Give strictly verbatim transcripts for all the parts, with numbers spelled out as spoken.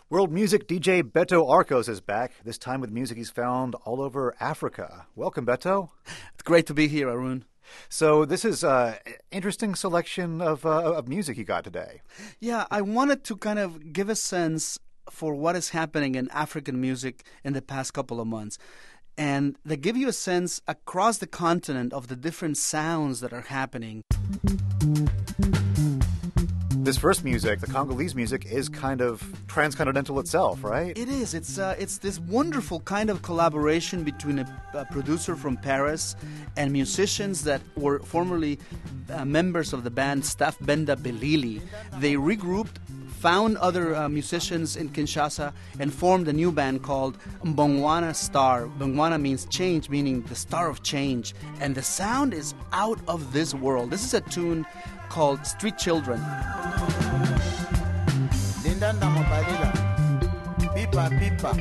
World music D J Beto Arcos is back, this time with music he's found all over Africa. Welcome, Beto. It's great to be here, Arun. So this is an interesting selection of, uh, of music you got today. Yeah, I wanted to kind of give a sense for what is happening in African music in the past couple of months. And they give you a sense across the continent of the different sounds that are happening. This first music, the Congolese music, is kind of transcontinental itself, right? It is. It's uh, it's this wonderful kind of collaboration between a, a producer from Paris and musicians that were formerly uh, members of the band Staff Benda Belili. They regrouped, found other uh, musicians in Kinshasa, and formed a new band called Mbongwana Star. Mbongwana means change, meaning the star of change. And the sound is out of this world. This is a tune called Street Children. Lindanda Mobalila, Pipa Pipa,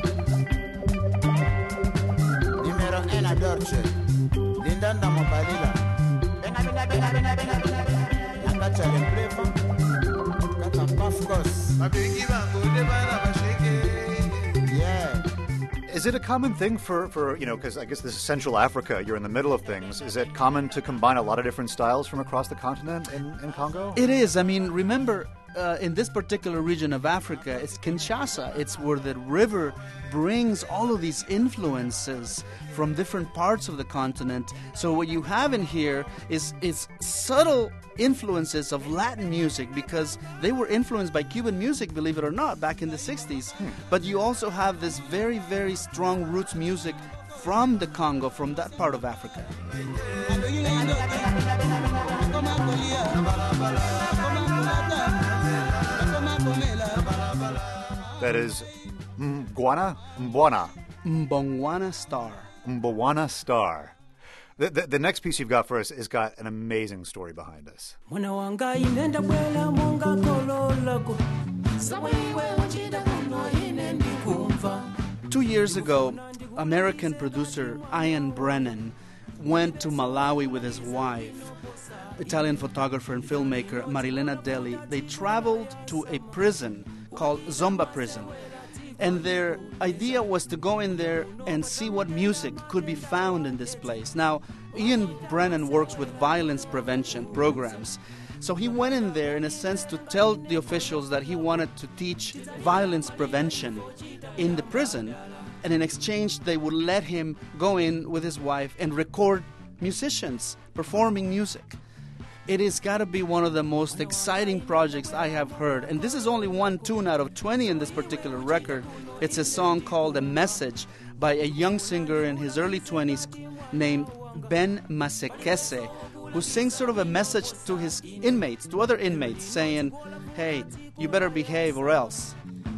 Numero Ena Dorche, Lindanda Mobalila, Benga Benga Benga Benga Benga Benga, Nakacha Lemprefa, Kata Pafkos, Mabiki Bango, Debana Basheke. Yeah. Is it a common thing for, for you know, because I guess this is Central Africa, you're in the middle of things. Is it common to combine a lot of different styles from across the continent in, in Congo? It is. I mean, remember, uh, in this particular region of Africa, it's Kinshasa. It's where the river brings all of these influences from different parts of the continent. So what you have in here is, is subtle influences of Latin music, because they were influenced by Cuban music, believe it or not, back in the sixties. Hmm. But you also have this very, very strong roots music from the Congo, from that part of Africa. That is Mbongwana? Mbwana. Mbongwana Star. Mbongwana Star. The, the, the next piece you've got for us has got an amazing story behind us. Two years ago, American producer Ian Brennan went to Malawi with his wife, Italian photographer and filmmaker Marilena Deli. They traveled to a prison called Zomba Prison. And their idea was to go in there and see what music could be found in this place. Now, Ian Brennan works with violence prevention programs. So he went in there, in a sense, to tell the officials that he wanted to teach violence prevention in the prison. And in exchange, they would let him go in with his wife and record musicians performing music. It has got to be one of the most exciting projects I have heard. And this is only one tune out of twenty in this particular record. It's a song called A Message by a young singer in his early twenties named Ben Masekese, who sings sort of a message to his inmates, to other inmates, saying, hey, you better behave or else.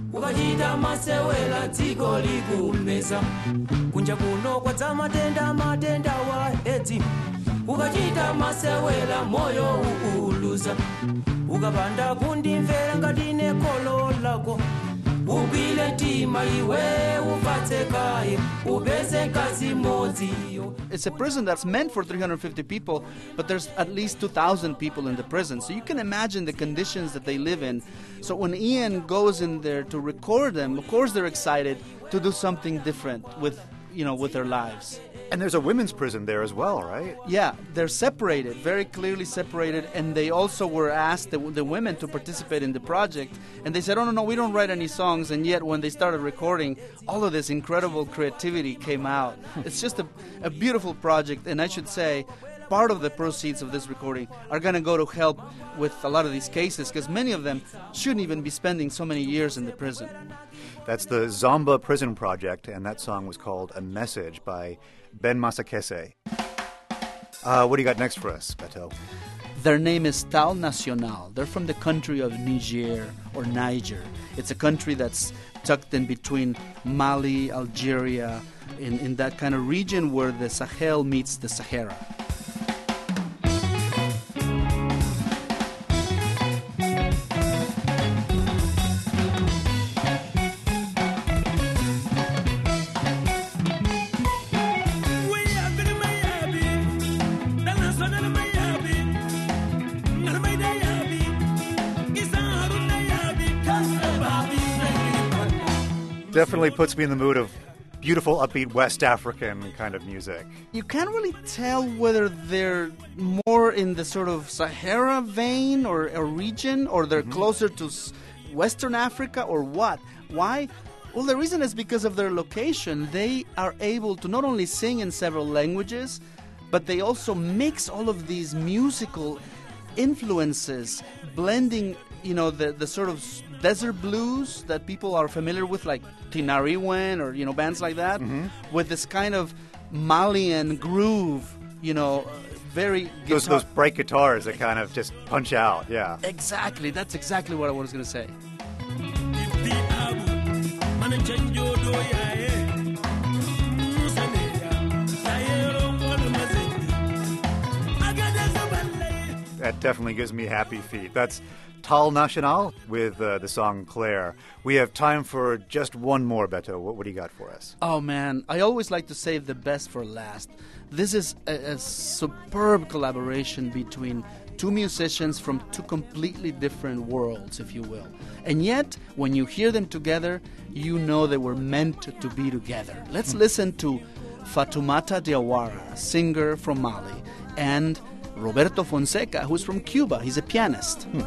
Ukachita masewela moyo uuluza ukapanda kundimvera ngati nekolo lako ubile tima iwe upatse kaye ubese kazi modziyo. It's a prison that's meant for three hundred fifty people, but there's at least two thousand people in the prison. So you can imagine the conditions that they live in. So when Ian goes in there to record them, of course they're excited to do something different with, you know, with their lives. And there's a women's prison there as well, right? Yeah, they're separated, very clearly separated, and they also were asked, the, the women, to participate in the project, and they said, oh, no, no, we don't write any songs, and yet when they started recording, all of this incredible creativity came out. It's just a, a beautiful project, and I should say, part of the proceeds of this recording are going to go to help with a lot of these cases, because many of them shouldn't even be spending so many years in the prison. That's the Zomba Prison Project, and that song was called A Message by Ben Masekese. Uh, what do you got next for us, Beto? Their name is Tal Nacional. They're from the country of Niger or Niger. It's a country that's tucked in between Mali, Algeria, in, in that kind of region where the Sahel meets the Sahara. Definitely puts me in the mood of beautiful, upbeat West African kind of music. You can't really tell whether they're more in the sort of Sahara vein or, or region, or they're mm-hmm. closer to Western Africa, or what. Why? Well, the reason is because of their location. They are able to not only sing in several languages, but they also mix all of these musical influences, blending, you know, the, the sort of desert blues that people are familiar with, like Tinariwen or, you know, bands like that, mm-hmm. with this kind of Malian groove, you know, very guitar- those those bright guitars that kind of just punch out. Yeah, exactly. That's exactly what I was going to say. That definitely gives me happy feet. That's Tal Nacional with uh, the song Claire. We have time for just one more, Beto. What, what do you got for us? Oh, man. I always like to save the best for last. This is a, a superb collaboration between two musicians from two completely different worlds, if you will. And yet, when you hear them together, you know they were meant to be together. Let's mm. listen to Fatoumata Diawara, singer from Mali, and Roberto Fonseca, who's from Cuba. He's a pianist. Hmm.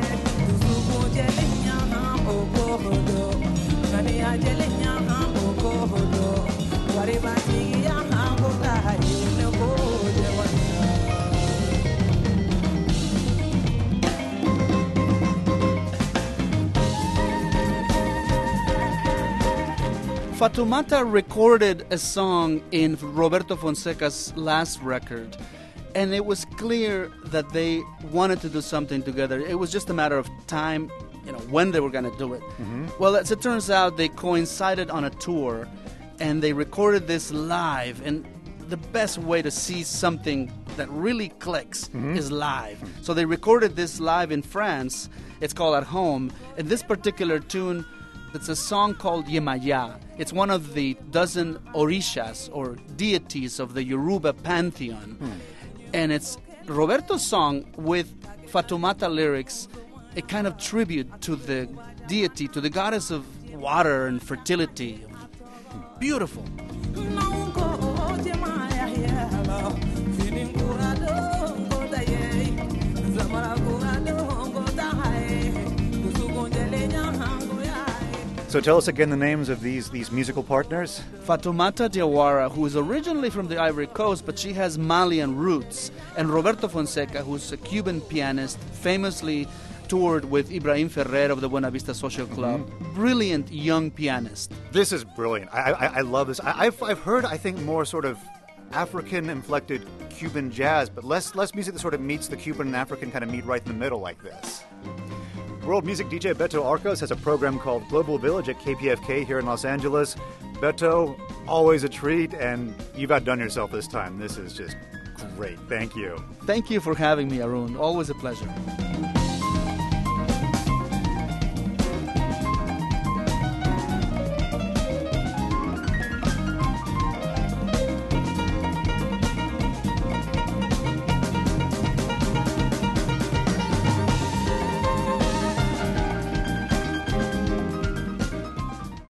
Fatoumata recorded a song in Roberto Fonseca's last record, and it was clear that they wanted to do something together. It was just a matter of time, you know, when they were going to do it. Mm-hmm. Well, as it turns out, they coincided on a tour, and they recorded this live. And the best way to see something that really clicks mm-hmm. is live. Mm-hmm. So they recorded this live in France. It's called At Home. And this particular tune, it's a song called Yemaya. It's one of the dozen orishas, or deities of the Yoruba pantheon. Mm. And it's Roberto's song with Fatoumata lyrics, a kind of tribute to the deity, to the goddess of water and fertility. Beautiful. So tell us again the names of these these musical partners. Fatoumata Diawara, who is originally from the Ivory Coast, but she has Malian roots. And Roberto Fonseca, who's a Cuban pianist, famously toured with Ibrahim Ferrer of the Buena Vista Social Club. Mm-hmm. Brilliant young pianist. This is brilliant. I, I, I love this. I, I've, I've heard, I think, more sort of African-inflected Cuban jazz, but less, less music that sort of meets the Cuban and African kind of meet right in the middle like this. World music D J Beto Arcos has a program called Global Village at K P F K here in Los Angeles. Beto, always a treat, and you've outdone yourself this time. This is just great. Thank you. Thank you for having me, Arun. Always a pleasure.